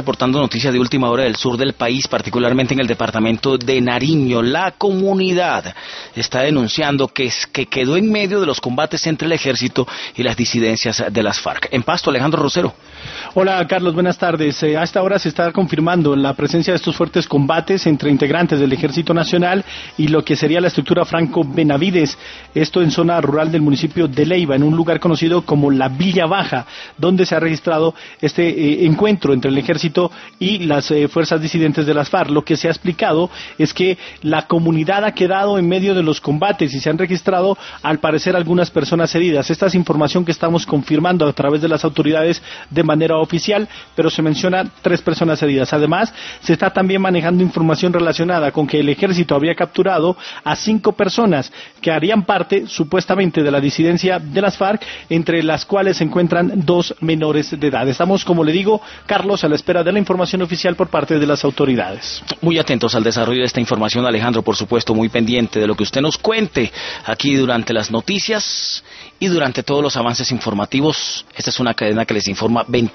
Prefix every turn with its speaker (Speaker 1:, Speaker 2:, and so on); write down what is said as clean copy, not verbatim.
Speaker 1: Reportando noticias de última hora del sur del país, particularmente en el departamento de Nariño. La comunidad está denunciando que quedó en medio de los combates entre el ejército y las disidencias de las FARC. En Pasto, Alejandro Rosero.
Speaker 2: Hola Carlos, buenas tardes. A esta hora se está confirmando la presencia de estos fuertes combates entre integrantes del Ejército Nacional y lo que sería la estructura Franco Benavides, esto en zona rural del municipio de Leiva, en un lugar conocido como la Villa Baja, donde se ha registrado este encuentro entre el ejército y las fuerzas disidentes de las FARC. Lo que se ha explicado es que la comunidad ha quedado en medio de los combates y se han registrado al parecer algunas personas heridas. Esta es información que estamos confirmando a través de las autoridades de manera oficial, pero se menciona 3 personas heridas. Además, se está también manejando información relacionada con que el ejército había capturado a 5 personas que harían parte supuestamente de la disidencia de las FARC, entre las cuales se encuentran 2 menores de edad. Estamos, como le digo, Carlos, a la espera de la información oficial por parte de las autoridades.
Speaker 1: Muy atentos al desarrollo de esta información, Alejandro, por supuesto, muy pendiente de lo que usted nos cuente aquí durante las noticias y durante todos los avances informativos. Esta es una cadena que les informa 20